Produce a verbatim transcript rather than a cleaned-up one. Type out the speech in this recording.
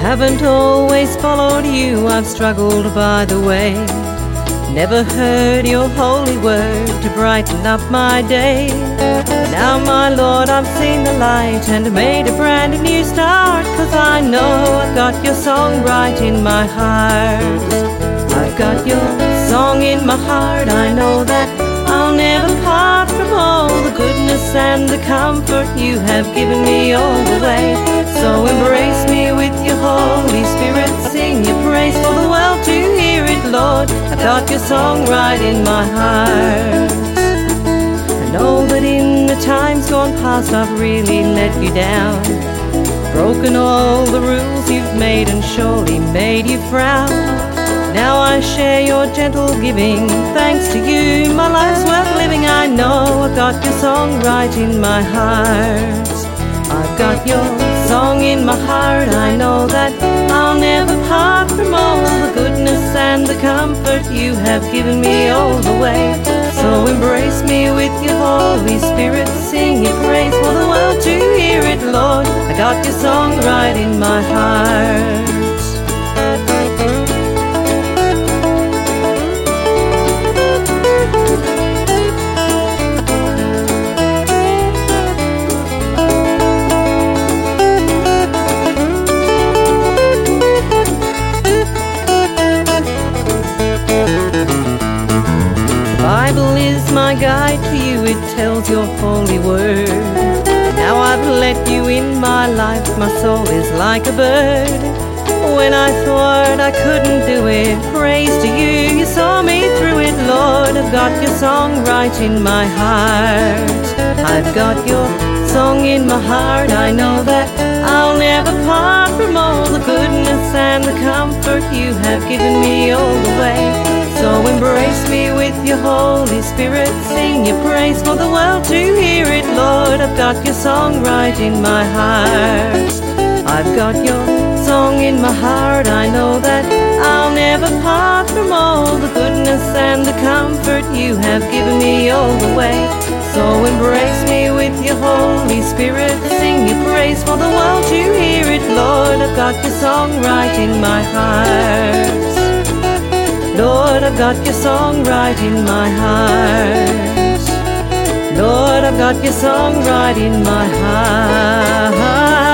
haven't always followed you, I've struggled by the way. Never heard your holy word to brighten up my day. Now, my Lord, I've seen the light and made a brand new start, 'cause I know I've got your song right in my heart. I've got your song in my heart, I know that I'll never part from all the goodness and the comfort you have given me all the way. So embrace me with your Holy Spirit, sing your praise for the world to hear it, Lord. I've got your song right in my heart. I know that in the times gone past I've really let you down, broken all the rules you've made and surely made you frown. Now I share your gentle giving, thanks to you my life's worth living. I know I've got your song right in my heart. I've got your song in my heart, I know that I'll never part from all the goodness and the comfort you have given me all the way. So embrace me with your Holy Spirit, sing your praise for the world to hear it, Lord. I got your song right in my heart. Bible is my guide to you, it tells your holy word. Now I've let you in my life, my soul is like a bird. When I thought I couldn't do it, praise to you, you saw me through it, Lord. I've got your song right in my heart. I've got your song in my heart, I know that I'll never part from all the goodness and the comfort you have given me all the way. So embrace me with your Holy Spirit, sing your praise for the world to hear it, Lord. I've got your song right in my heart. I've got your song in my heart, I know that I'll never part from all the goodness and the comfort you have given me all the way. So embrace me with your Holy Spirit, sing your praise for the world to hear it, Lord. I've got your song right in my heart. Lord, I've got your song right in my heart. Lord, I've got your song right in my heart.